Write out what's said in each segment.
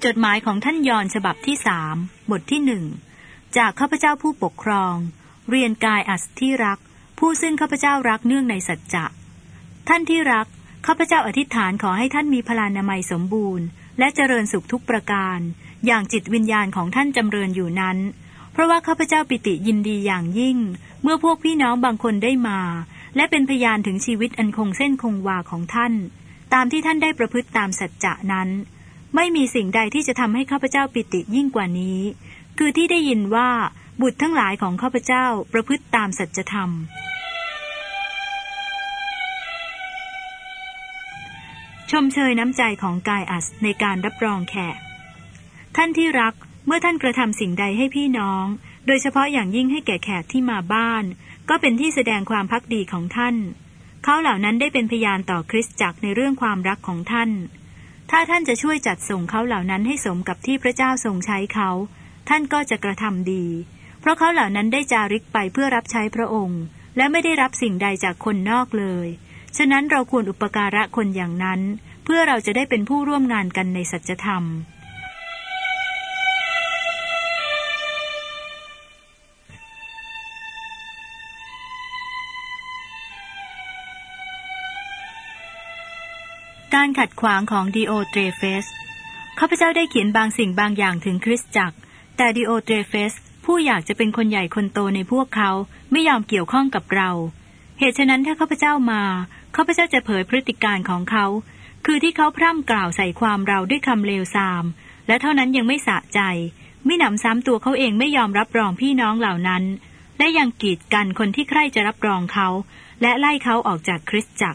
จดหมายของท่านยอห์นฉบับที่3บทที่1จากข้าพเจ้าผู้ปกครองเรียนกายอัสที่รักผู้ซึ่งข้าพเจ้ารักเนื่องในสัจจะท่านที่รักข้าพเจ้าอธิษฐานขอให้ท่านมีพลานามัยสมบูรณ์และเจริญสุขทุกประการอย่างจิตวิญญาณของท่านจำเริญอยู่นั้นเพราะว่าข้าพเจ้าปิติยินดีอย่างยิ่งเมื่อพวกพี่น้องบางคนได้มาและเป็นพยานถึงชีวิตอันคงเส้นคงวาของท่านตามที่ท่านได้ประพฤติตามสัจจะนั้นไม่มีสิ่งใดที่จะทำให้ข้าพเจ้าปิติยิ่งกว่านี้คือที่ได้ยินว่าบุตรทั้งหลายของข้าพเจ้าประพฤติตามสัจธรรมชมเชยน้ำใจของกายอัสในการรับรองแขกท่านที่รักเมื่อท่านกระทำสิ่งใดให้พี่น้องโดยเฉพาะอย่างยิ่งให้แก่แขกที่มาบ้านก็เป็นที่แสดงความภักดีของท่านเขาเหล่านั้นได้เป็นพยานต่อคริสตจักรในเรื่องความรักของท่านถ้าท่านจะช่วยจัดส่งเขาเหล่านั้นให้สมกับที่พระเจ้าทรงใช้เขาท่านก็จะกระทำดีเพราะเขาเหล่านั้นได้จาริกไปเพื่อรับใช้พระองค์และไม่ได้รับสิ่งใดจากคนนอกเลยฉะนั้นเราควรอุปการะคนอย่างนั้นเพื่อเราจะได้เป็นผู้ร่วมงานกันในสัจธรรมการขัดขวางของดิโอเตรเฟสข้าพเจ้าได้เขียนบางสิ่งบางอย่างถึงคริสตจักรแต่ดิโอเตรเฟสผู้อยากจะเป็นคนใหญ่คนโตในพวกเขาไม่ยอมเกี่ยวข้องกับเราเหตุฉะนั้นถ้าข้าพเจ้ามาข้าพเจ้าจะเผยพฤติการของเขาคือที่เขาพร่ำกล่าวใส่ความเราด้วยคำเลวทรามและเท่านั้นยังไม่สะใจมิหนำซ้ำตัวเขาเองไม่ยอมรับรองพี่น้องเหล่านั้นและยังกีดกันคนที่ใคร่จะรับรองเขาและไล่เขาออกจากคริสตจักร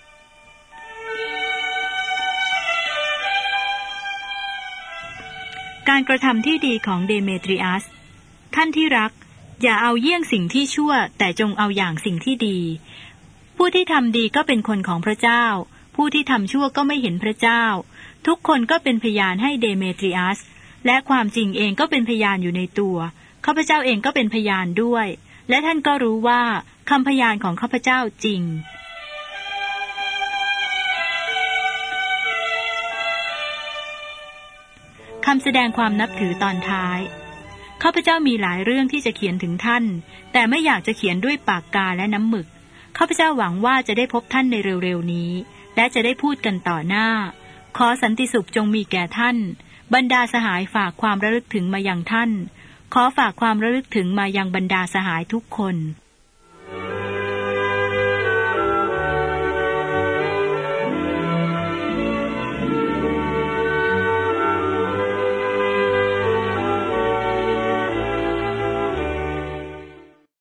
การกระทำที่ดีของเดเมทริอัสท่านที่รักอย่าเอาเยี่ยงสิ่งที่ชั่วแต่จงเอาอย่างสิ่งที่ดีผู้ที่ทำดีก็เป็นคนของพระเจ้าผู้ที่ทำชั่วก็ไม่เห็นพระเจ้าทุกคนก็เป็นพยานให้เดเมทริอัสและความจริงเองก็เป็นพยานอยู่ในตัวข้าพเจ้าเองก็เป็นพยานด้วยและท่านก็รู้ว่าคำพยานของข้าพเจ้าจริงคำแสดงความนับถือตอนท้ายข้าพเจ้ามีหลายเรื่องที่จะเขียนถึงท่านแต่ไม่อยากจะเขียนด้วยปากกาและน้ำหมึกข้าพเจ้าหวังว่าจะได้พบท่านในเร็วๆนี้และจะได้พูดกันต่อหน้าขอสันติสุขจงมีแก่ท่านบรรดาสหายฝากความระลึกถึงมายังท่านขอฝากความระลึกถึงมายังบรรดาสหายทุกคน